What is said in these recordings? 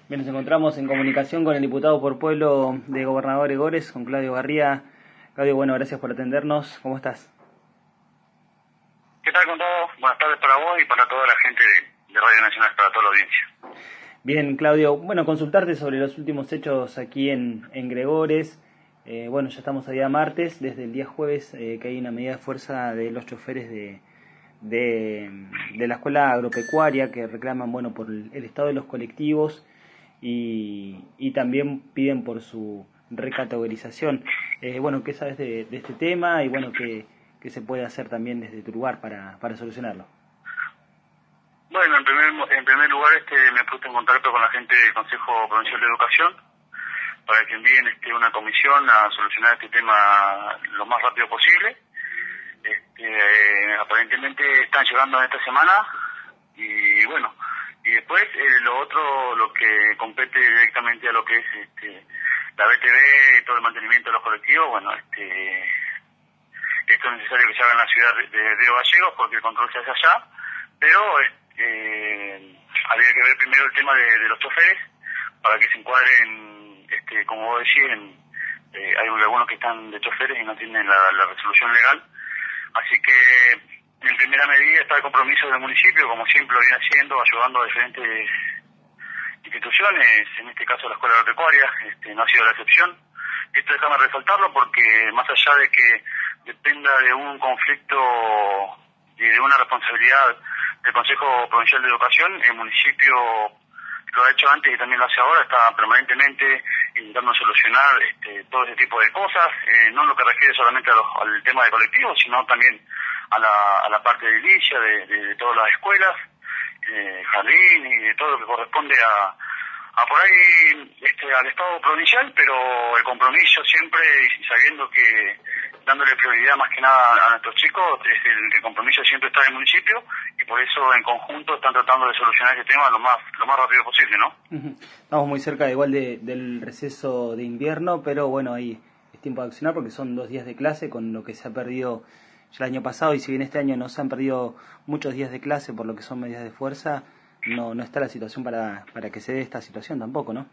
Bien, nos encontramos en comunicación con el diputado por Pueblo de Gobernador Gregores, con Claudio Garría. Claudio, bueno, gracias por atendernos. ¿Cómo estás? ¿Qué tal con todos? Buenas tardes para vos y para toda la gente de Radio Nacional, para toda la audiencia. Bien, Claudio, bueno, consultarte sobre los últimos hechos aquí en Gregores. Bueno, ya estamos a día martes, desde el día jueves que hay una medida de fuerza de los choferes de la escuela agropecuaria que reclaman, bueno, por el estado de los colectivos y también piden por su recategorización. Bueno, ¿qué sabes de este tema y bueno, qué se puede hacer también desde tu lugar para solucionarlo? Bueno, en primer lugar me puse en contacto con la gente del Consejo Provincial de Educación para que envíen una comisión a solucionar este tema lo más rápido posible. Aparentemente están llegando en esta semana y bueno, y después lo que compete directamente a lo que es la BTV y todo el mantenimiento de los colectivos, bueno, esto es necesario que se haga en la ciudad de Río Gallegos porque el control se hace allá, pero habría que ver primero el tema de los choferes para que se encuadren, como vos decís, hay algunos que están de choferes y no tienen la resolución legal, así que en primera medida está el compromiso del municipio, como siempre lo viene haciendo, ayudando a diferentes instituciones, en este caso la Escuela Agropecuaria, no ha sido la excepción. Esto déjame resaltarlo porque más allá de que dependa de un conflicto y de una responsabilidad del Consejo Provincial de Educación, el municipio lo ha hecho antes y también lo hace ahora, está permanentemente intentando solucionar todo ese tipo de cosas, no lo que refiere solamente al tema de colectivos, sino también a la parte de edilicia, de todas las escuelas, jardín y de todo lo que corresponde a por ahí al Estado provincial, pero el compromiso siempre, y sabiendo que dándole prioridad más que nada a nuestros chicos, el compromiso siempre está en el municipio y por eso en conjunto están tratando de solucionar este tema lo más rápido posible, ¿no? Estamos muy cerca igual del receso de invierno, pero bueno, ahí es tiempo de accionar porque son 2 días de clase con lo que se ha perdido ya el año pasado, y si bien este año no se han perdido muchos días de clase por lo que son medidas de fuerza, no está la situación para que se dé esta situación tampoco, ¿no?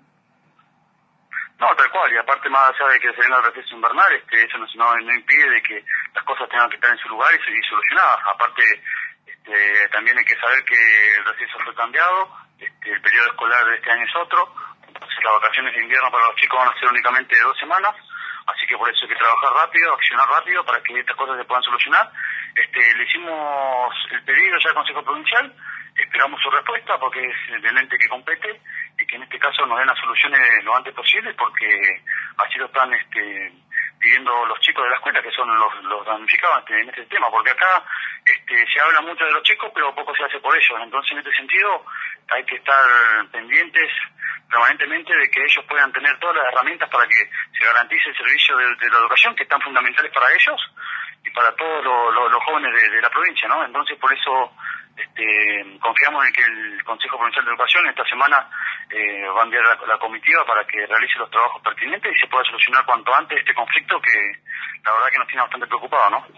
No, tal cual, y aparte más allá de que se venga el receso invernal, eso no impide de que las cosas tengan que estar en su lugar y solucionadas. Aparte, también hay que saber que el receso fue cambiado, el periodo escolar de este año es otro, entonces las vacaciones de invierno para los chicos van a ser únicamente de 2 semanas, así que por eso hay que trabajar rápido, accionar rápido para que estas cosas se puedan solucionar. Le hicimos el pedido ya al Consejo Provincial, esperamos su respuesta porque es el ente que compete y que en este caso nos den las soluciones lo antes posible porque así lo están pidiendo los chicos de la escuela, que son los damnificados en este tema, porque acá se habla mucho de los chicos pero poco se hace por ellos, entonces en este sentido hay que estar pendientes permanentemente de que ellos puedan tener todas las herramientas para que se garantice el servicio de la educación, que están fundamentales para ellos y para todos los jóvenes de la provincia, ¿no? Entonces por eso confiamos en que el Consejo Provincial de Educación esta semana va a enviar la comitiva para que realice los trabajos pertinentes y se pueda solucionar cuanto antes este conflicto que la verdad que nos tiene bastante preocupados, ¿no?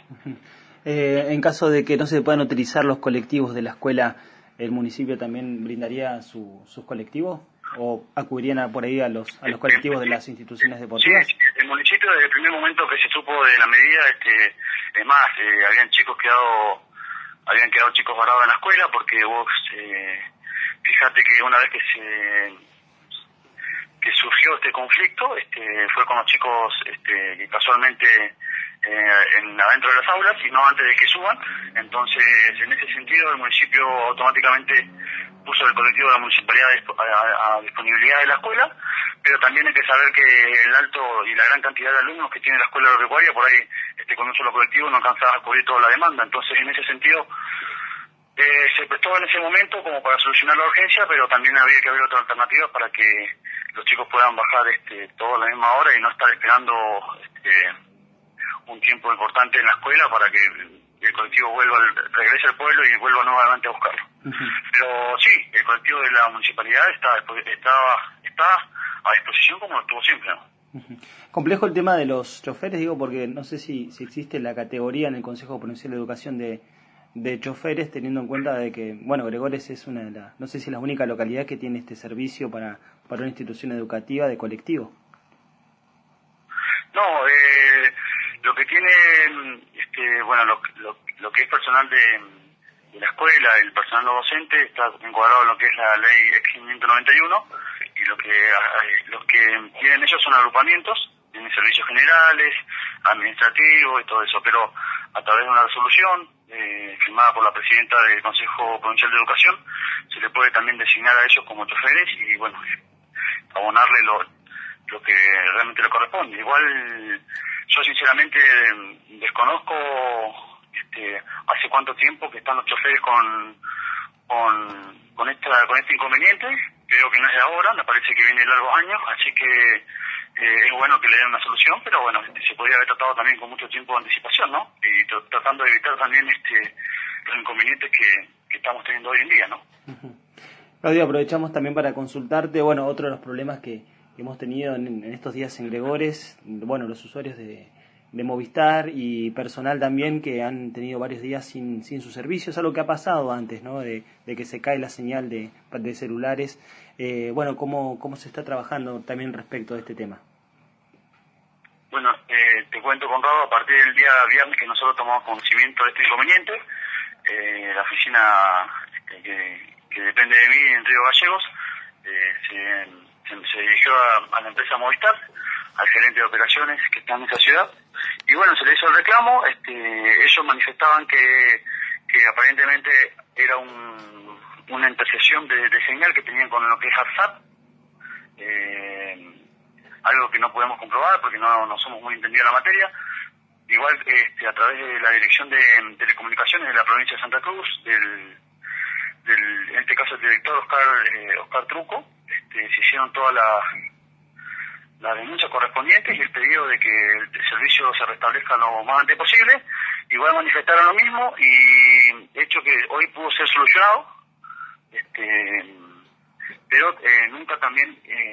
En caso de que no se puedan utilizar los colectivos de la escuela, ¿el municipio también brindaría sus colectivos o acudirían por ahí a los colectivos de las instituciones deportivas? Sí, el municipio desde el primer momento que se supo de la medida, es más, habían quedado chicos varados en la escuela porque vos fíjate que una vez que surgió este conflicto fue con los chicos que casualmente adentro de las aulas y no antes de que suban, entonces en ese sentido el municipio automáticamente puso el colectivo de la municipalidad a disponibilidad de la escuela, pero también hay que saber que el alto y la gran cantidad de alumnos que tiene la escuela agropecuaria por ahí con un solo colectivo no alcanza a cubrir toda la demanda, entonces en ese sentido se prestó en ese momento como para solucionar la urgencia, pero también había que haber otra alternativa para que los chicos puedan bajar todo a la misma hora y no estar esperando un tiempo importante en la escuela para que el colectivo regrese al pueblo y vuelva nuevamente a buscarlo. Pero sí, el colectivo de la municipalidad está a disposición como lo estuvo siempre, ¿no? Complejo el tema de los choferes, digo, porque no sé si existe la categoría en el Consejo Provincial de Educación de de choferes, teniendo en cuenta de que, bueno, Gregores es una de las, no sé si es la única localidad que tiene este servicio para una institución educativa de colectivo. No, lo que tiene, bueno, lo que es personal de la escuela, el personal no docente, está encuadrado en lo que es la ley X591, y los que tienen ellos son agrupamientos, tienen servicios generales, administrativos y todo eso, pero a través de una resolución firmada por la presidenta del Consejo Provincial de Educación, se le puede también designar a ellos como choferes y, bueno, abonarle lo que realmente le corresponde. Igual, yo sinceramente desconozco hace cuánto tiempo que están los choferes con este inconveniente. Creo que no es de ahora, me parece que viene de largos años, así que es bueno que le den una solución, pero bueno, se podría haber tratado también con mucho tiempo de anticipación, ¿no? Y tratando de evitar también los inconvenientes que estamos teniendo hoy en día, ¿no? Claudio, aprovechamos también para consultarte, bueno, otro de los problemas que hemos tenido en estos días en Gregores, bueno, los usuarios de Movistar y personal también que han tenido varios días sin sus servicios, algo que ha pasado antes, ¿no? De que se cae la señal de celulares. Bueno, ¿cómo se está trabajando también respecto de este tema? Bueno, te cuento, Conrado, a partir del día viernes que nosotros tomamos conocimiento de este inconveniente, la oficina que depende de mí en Río Gallegos se dirigió a la empresa Movistar, al gerente de operaciones que está en esa ciudad, y bueno, se le hizo el reclamo. Ellos manifestaban que aparentemente era una intercesión de señal que tenían con lo que es ARSAT, algo que no podemos comprobar porque no somos muy entendidos en la materia. Igual a través de la Dirección de Telecomunicaciones de la provincia de Santa Cruz, en este caso el director Oscar Truco, se hicieron todas las denuncias correspondientes y el pedido de que el servicio se restablezca lo más antes posible. Igual manifestaron lo mismo y hecho que hoy pudo ser solucionado, pero nunca también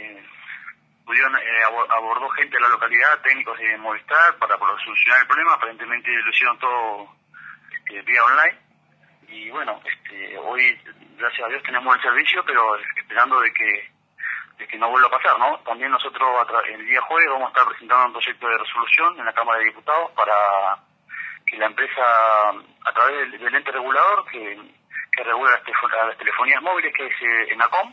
abordó gente de la localidad, técnicos de Movistar para solucionar el problema. Aparentemente lo hicieron todo vía online y bueno, hoy gracias a Dios tenemos el servicio, pero esperando de que no vuelva a pasar, ¿no? También nosotros el día jueves vamos a estar presentando un proyecto de resolución en la Cámara de Diputados para que la empresa, a través del ente regulador que regula las telefonías móviles, que es ENACOM,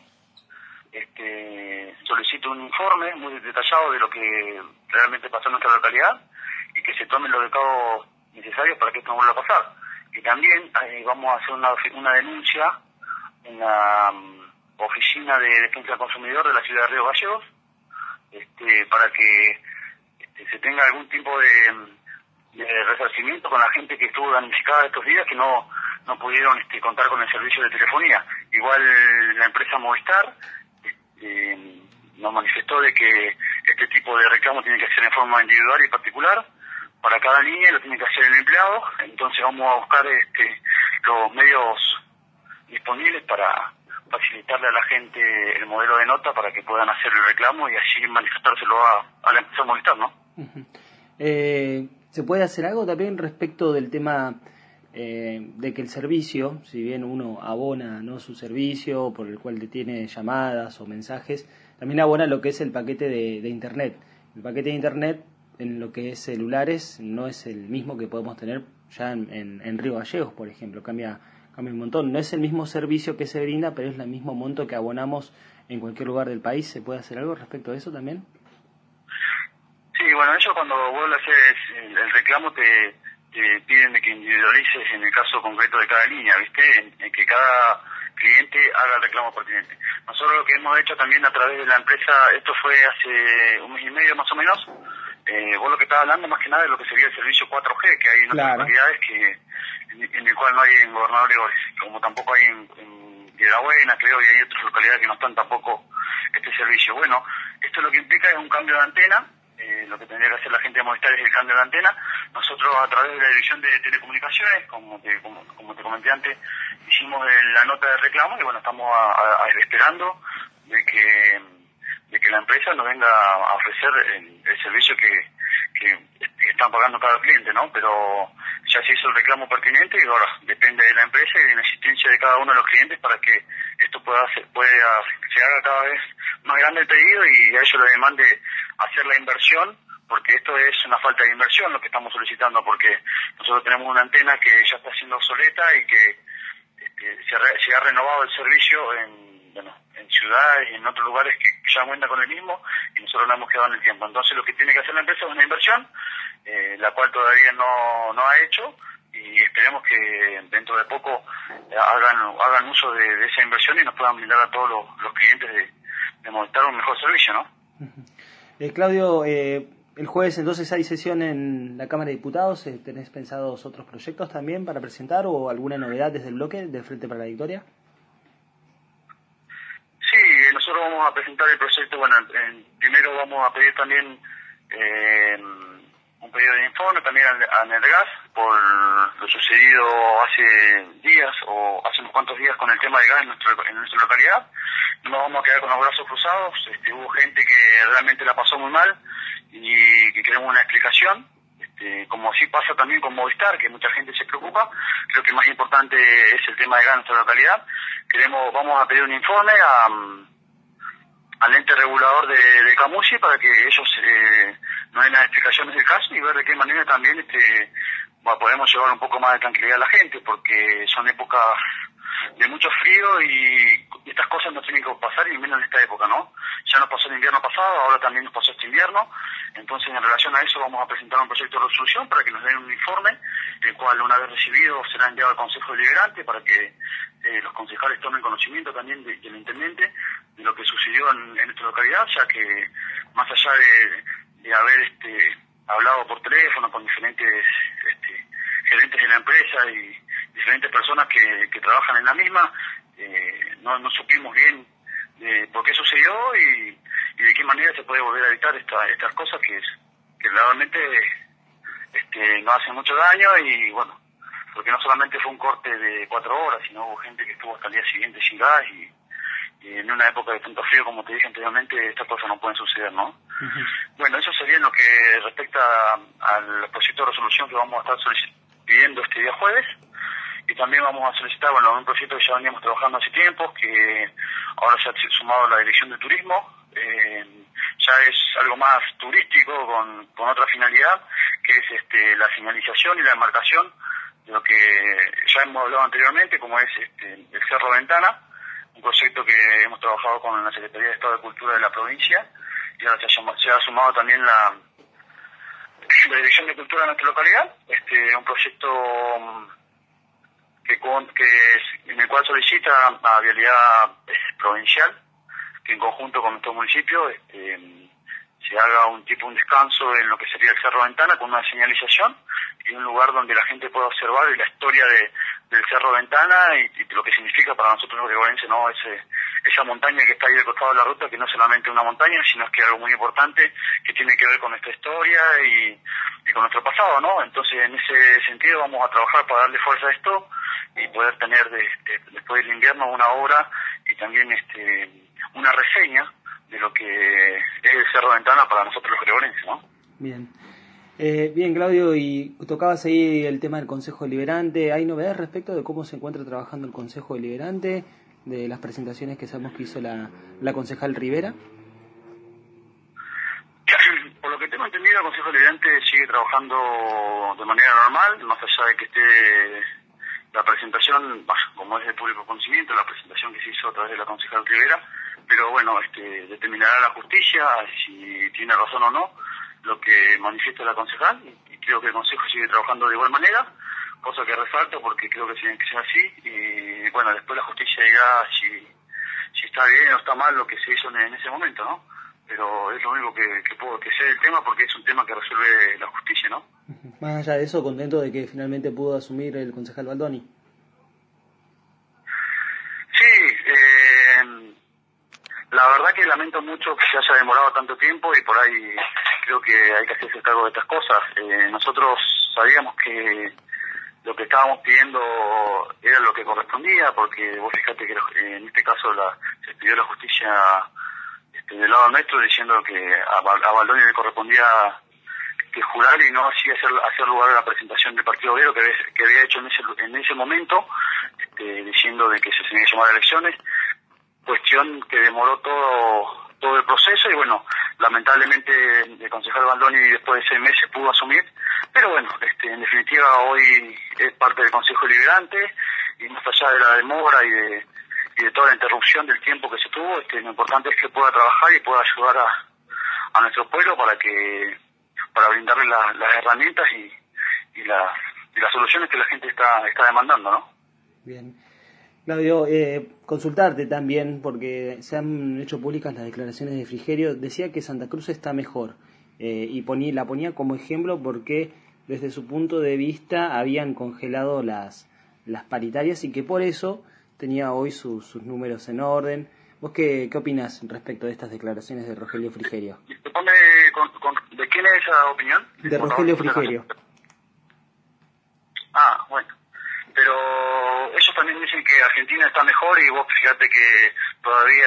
solicite un informe muy detallado de lo que realmente pasó en nuestra localidad y que se tomen los recados necesarios para que esto no vuelva a pasar. Y también vamos a hacer una denuncia en la Oficina de Defensa del Consumidor de la ciudad de Río Gallegos, para que se tenga algún tipo de resarcimiento con la gente que estuvo damnificada estos días, que no pudieron contar con el servicio de telefonía. Igual la empresa Movistar nos manifestó de que este tipo de reclamo tiene que ser en forma individual y particular para cada línea, lo tiene que hacer el empleado. Entonces vamos a buscar los medios disponibles para facilitarle a la gente el modelo de nota para que puedan hacer el reclamo y así manifestárselo a la empresa Movistar, ¿no? Uh-huh. ¿Se puede hacer algo también respecto del tema de que el servicio, si bien uno abona, ¿no?, su servicio por el cual tiene llamadas o mensajes, también abona lo que es el paquete de Internet? El paquete de Internet en lo que es celulares no es el mismo que podemos tener ya en Río Gallegos, por ejemplo. Cambia un montón. No es el mismo servicio que se brinda, pero es el mismo monto que abonamos en cualquier lugar del país. ¿Se puede hacer algo respecto a eso también? Sí, bueno, eso cuando vos le haces el reclamo te piden de que individualices en el caso concreto de cada línea, ¿viste? En que cada cliente haga el reclamo pertinente. Nosotros lo que hemos hecho también a través de la empresa, esto fue hace un mes y medio más o menos, vos lo que estás hablando más que nada de lo que sería el servicio 4G que hay en otras localidades en el cual no hay en Gobernador Gregores, como tampoco hay en Piedrabuena, creo, y hay otras localidades que no están tampoco este servicio. Bueno, esto lo que implica es un cambio de antena. Lo que tendría que hacer la gente de Movistar es el cambio de antena. Nosotros a través de la Dirección de Telecomunicaciones, como te comenté antes, hicimos la nota de reclamo y bueno, estamos esperando de que la empresa nos venga a ofrecer el servicio que están pagando cada cliente, ¿no? Pero ya se hizo el reclamo pertinente y ahora depende de la empresa y de la existencia de cada uno de los clientes para que esto se haga cada vez más grande el pedido y a ellos les demande hacer la inversión, porque esto es una falta de inversión lo que estamos solicitando, porque nosotros tenemos una antena que ya está siendo obsoleta y que se ha renovado el servicio en ciudades y en otros lugares que ya cuentan con el mismo y nosotros no hemos quedado en el tiempo. Entonces lo que tiene que hacer la empresa es una inversión, la cual todavía no ha hecho, y esperemos que dentro de poco hagan uso de esa inversión y nos puedan brindar a todos los clientes de Movistar un mejor servicio, ¿no? Claudio, el jueves entonces hay sesión en la Cámara de Diputados. ¿Tenés pensados otros proyectos también para presentar o alguna novedad desde el bloque del Frente para la Victoria? Sí, nosotros vamos a presentar el proyecto. Bueno, primero vamos a pedir también un pedido de informe también a Nergas por lo sucedido hace días o hace unos cuantos días con el tema de gas en nuestra localidad. No nos vamos a quedar con los brazos cruzados. Hubo gente que realmente la pasó muy mal y que queremos una explicación, como así pasa también con Movistar, que mucha gente se preocupa. Creo que el más importante es el tema de gas en nuestra localidad. Vamos a pedir un informe al ente regulador de Camusi para que ellos nos den las explicaciones del caso y ver de qué manera también podemos llevar un poco más de tranquilidad a la gente, porque son épocas de mucho frío y estas cosas no tienen que pasar, y menos en esta época, ¿no? Ya nos pasó el invierno pasado, ahora también nos pasó este invierno. Entonces, en relación a eso, vamos a presentar un proyecto de resolución para que nos den un informe, el cual, una vez recibido, será enviado al Consejo Deliberante para que los concejales tomen conocimiento también del intendente de lo que sucedió en nuestra localidad, ya que más allá de haber hablado por teléfono con diferentes gerentes de la empresa y diferentes personas que trabajan en la misma, no supimos bien por qué sucedió y de qué manera se puede volver a evitar estas cosas que realmente nos hacen mucho daño. Y bueno, porque no solamente fue un corte de 4 horas, sino hubo gente que estuvo hasta el día siguiente sin gas y en una época de tanto frío, como te dije anteriormente, estas cosas no pueden suceder, ¿no? Uh-huh. Bueno, eso sería en lo que respecta al proyecto de resolución que vamos a estar pidiendo este día jueves. Y también vamos a solicitar, un proyecto que ya veníamos trabajando hace tiempo, que ahora se ha sumado la Dirección de Turismo. Ya es algo más turístico, con otra finalidad, que es la señalización y la demarcación de lo que ya hemos hablado anteriormente, como es el Cerro Ventana, un proyecto que hemos trabajado con la Secretaría de Estado de Cultura de la provincia, y ahora se ha sumado también la Dirección de Cultura de nuestra localidad, un proyecto en el cual solicita a Vialidad Provincial que en conjunto con nuestro municipio se haga un descanso en lo que sería el Cerro Ventana, con una señalización y un lugar donde la gente pueda observar la historia del Cerro Ventana y lo que significa para nosotros los gregorenses, ¿no? Esa montaña que está ahí al costado de la ruta, que no es solamente una montaña, sino que es algo muy importante que tiene que ver con nuestra historia y con nuestro pasado, ¿no? Entonces, en ese sentido vamos a trabajar para darle fuerza a esto y poder tener después del invierno una obra y también una reseña de lo que es el Cerro Ventana para nosotros los gregorenses, ¿no? Bien. Bien, Claudio, y tocabas ahí el tema del Consejo Deliberante. ¿Hay novedades respecto de cómo se encuentra trabajando el Consejo Deliberante, de las presentaciones que sabemos que hizo la concejal Rivera? Por lo que tengo entendido, el Consejo Deliberante sigue trabajando de manera normal, más allá de que esté la presentación, como es de público conocimiento, la presentación que se hizo a través de la concejal Rivera, pero bueno, determinará la justicia si tiene razón o no lo que manifiesta la concejal, y creo que el Consejo sigue trabajando de igual manera, cosa que resalto porque creo que tiene que ser así, y bueno, después la justicia dirá si está bien o está mal lo que se hizo en ese momento, ¿no? Pero es lo único que sé del tema, porque es un tema que resuelve la justicia, ¿no? Más allá de eso, contento de que finalmente pudo asumir el concejal Baldoni. Sí, la verdad que lamento mucho que se haya demorado tanto tiempo y por ahí creo que hay que hacerse cargo de estas cosas. Nosotros sabíamos que lo que estábamos pidiendo era lo que correspondía, porque vos fíjate que en este caso se pidió la justicia del lado nuestro, diciendo que a Baldoni le correspondía jurar y no así hacer lugar a la presentación del Partido Obrero que había hecho en ese momento, diciendo de que se tenía que llamar a elecciones, cuestión que demoró todo el proceso y bueno, lamentablemente el concejal Baldoni después de 6 meses pudo asumir, pero bueno, en definitiva hoy es parte del Consejo Deliberante y más allá de la demora y de toda la interrupción del tiempo que se tuvo, lo importante es que pueda trabajar y pueda ayudar a nuestro pueblo para brindarle las herramientas y las soluciones que la gente está demandando, ¿no? Bien. Claudio, consultarte también, porque se han hecho públicas las declaraciones de Frigerio. Decía que Santa Cruz está mejor y la ponía como ejemplo porque desde su punto de vista habían congelado las paritarias y que por eso tenía hoy sus números en orden. ¿Vos qué opinás respecto de estas declaraciones de Rogelio Frigerio? ¿De quién es esa opinión? De Rogelio Frigerio. Ah, bueno. Pero ellos también dicen que Argentina está mejor y vos fíjate que todavía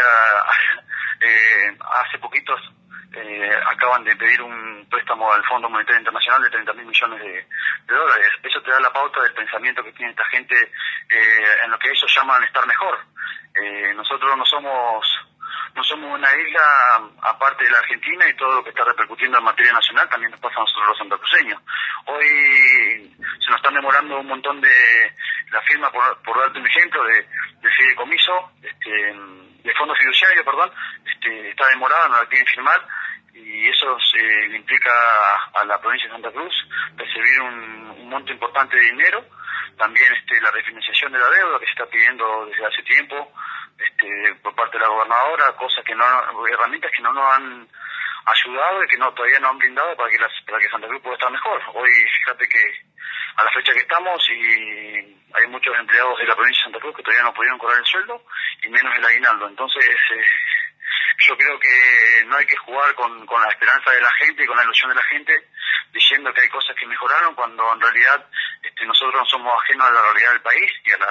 hace poquitos acaban de pedir un préstamo al Fondo Monetario Internacional de 30.000 millones de dólares. Eso te da la pauta del pensamiento que tiene esta gente en lo que ellos llaman estar mejor. Nosotros no somos una isla aparte de la Argentina y todo lo que está repercutiendo en materia nacional también nos pasa a nosotros los santacruceños. Hoy se nos están demorando un montón de la firma, por darte un ejemplo, de fideicomiso, de fondo fiduciario, perdón, está demorada, no la quieren firmar y eso le implica a la provincia de Santa Cruz recibir un monto importante de dinero. También la refinanciación de la deuda que se está pidiendo desde hace tiempo por parte de la gobernadora, herramientas que no nos han ayudado y que todavía no han brindado para que Santa Cruz pueda estar mejor. Hoy fíjate que a la fecha que estamos y hay muchos empleados de la provincia de Santa Cruz que todavía no pudieron cobrar el sueldo y menos el aguinaldo. Entonces yo creo que no hay que jugar con la esperanza de la gente y con la ilusión de la gente diciendo que hay cosas que mejoraron cuando en realidad nosotros no somos ajenos a la realidad del país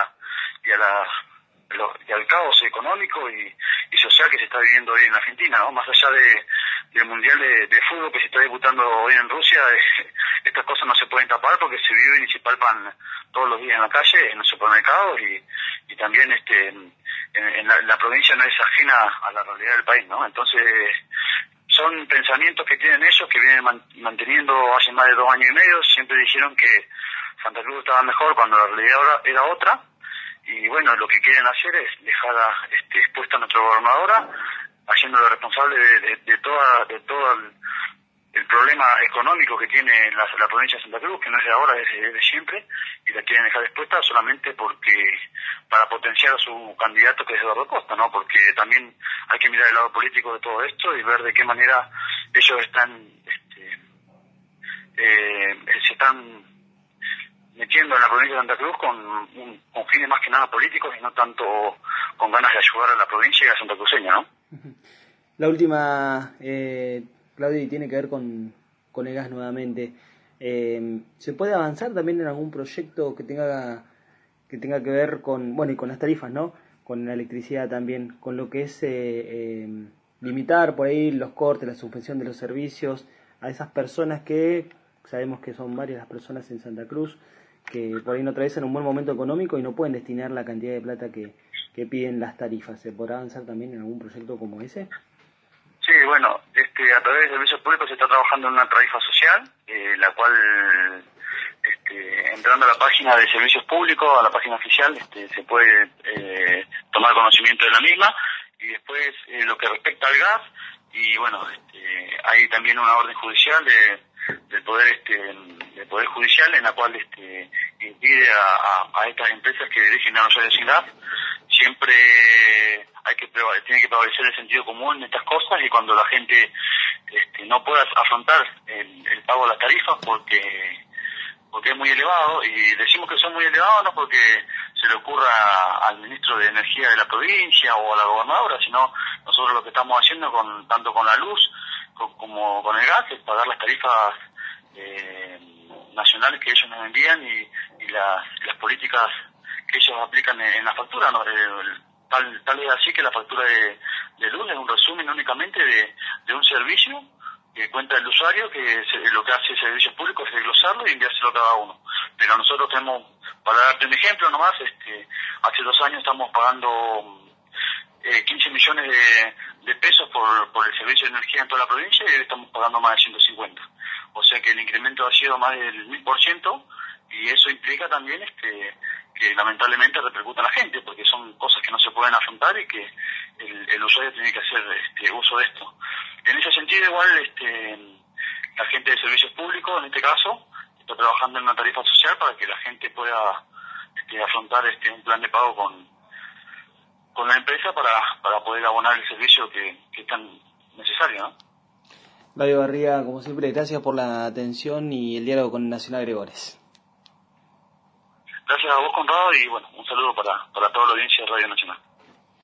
y al caos económico y social que se está viviendo hoy en Argentina, ¿no? Más allá del Mundial de Fútbol que se está disputando hoy en Rusia, estas cosas no se pueden tapar porque se viven y se palpan todos los días en la calle, en los supermercados y también en la provincia no es ajena a la realidad del país, ¿no? Entonces son pensamientos que tienen ellos, que vienen manteniendo hace más de 2 años y medio. Siempre dijeron que Santa Cruz estaba mejor cuando la realidad era otra. Y bueno, lo que quieren hacer es dejar expuesta a nuestra gobernadora, haciéndolo responsable de todo el problema económico que tiene la provincia de Santa Cruz, que no es de ahora, es de siempre, y la quieren dejar expuesta solamente para potenciar a su candidato, que es Eduardo Costa, ¿no? Porque también hay que mirar el lado político de todo esto y ver de qué manera ellos se están metiendo en la provincia de Santa Cruz con fines más que nada políticos y no tanto con ganas de ayudar a la provincia y a Santa Cruceña, ¿no? La última, Claudio, y tiene que ver con el gas nuevamente. ¿Se puede avanzar también en algún proyecto que tenga que ver con, bueno, y con las tarifas, ¿no? Con la electricidad también, con lo que es limitar por ahí los cortes, la suspensión de los servicios a esas personas que sabemos que son varias las personas en Santa Cruz que por ahí no atraviesan un buen momento económico y no pueden destinar la cantidad de plata que piden las tarifas? ¿Se podrá avanzar también en algún proyecto como ese? Sí, bueno, a través de servicios públicos se está trabajando en una tarifa social, la cual, entrando a la página de servicios públicos, a la página oficial, se puede tomar conocimiento de la misma, y después lo que respecta al gas, y bueno, hay también una orden judicial del poder judicial en la cual impide a estas empresas que dejen a los usuarios sin gas. Siempre tiene que prevalecer el sentido común en estas cosas, y cuando la gente no pueda afrontar el pago de las tarifas porque es muy elevado, y decimos que son muy elevados no porque se le ocurra al ministro de Energía de la provincia o a la gobernadora, sino nosotros lo que estamos haciendo tanto con la luz como con el gas es pagar las tarifas nacionales que ellos nos envían y las políticas que ellos aplican en la factura, ¿no? Tal es así que la factura de luz es un resumen únicamente de un servicio cuenta del usuario, lo que hace Servicios Públicos es desglosarlo y enviárselo a cada uno. Pero nosotros tenemos, para darte un ejemplo nomás, hace 2 años estamos pagando 15 millones de pesos por el servicio de energía en toda la provincia, y hoy estamos pagando más de 150. O sea que el incremento ha sido más del 1000%, y eso implica también que lamentablemente repercuta en la gente, porque son cosas que no se pueden afrontar y que el usuario tiene que hacer uso de esto. En ese sentido, igual la gente de Servicios Públicos, en este caso, está trabajando en una tarifa social para que la gente pueda afrontar un plan de pago con la empresa para poder abonar el servicio que es tan necesario, ¿no? Radio Barriga, como siempre, gracias por la atención y el diálogo con Nacional Gregores. Gracias a vos, Conrado, y bueno, un saludo para toda la audiencia de Radio Nacional.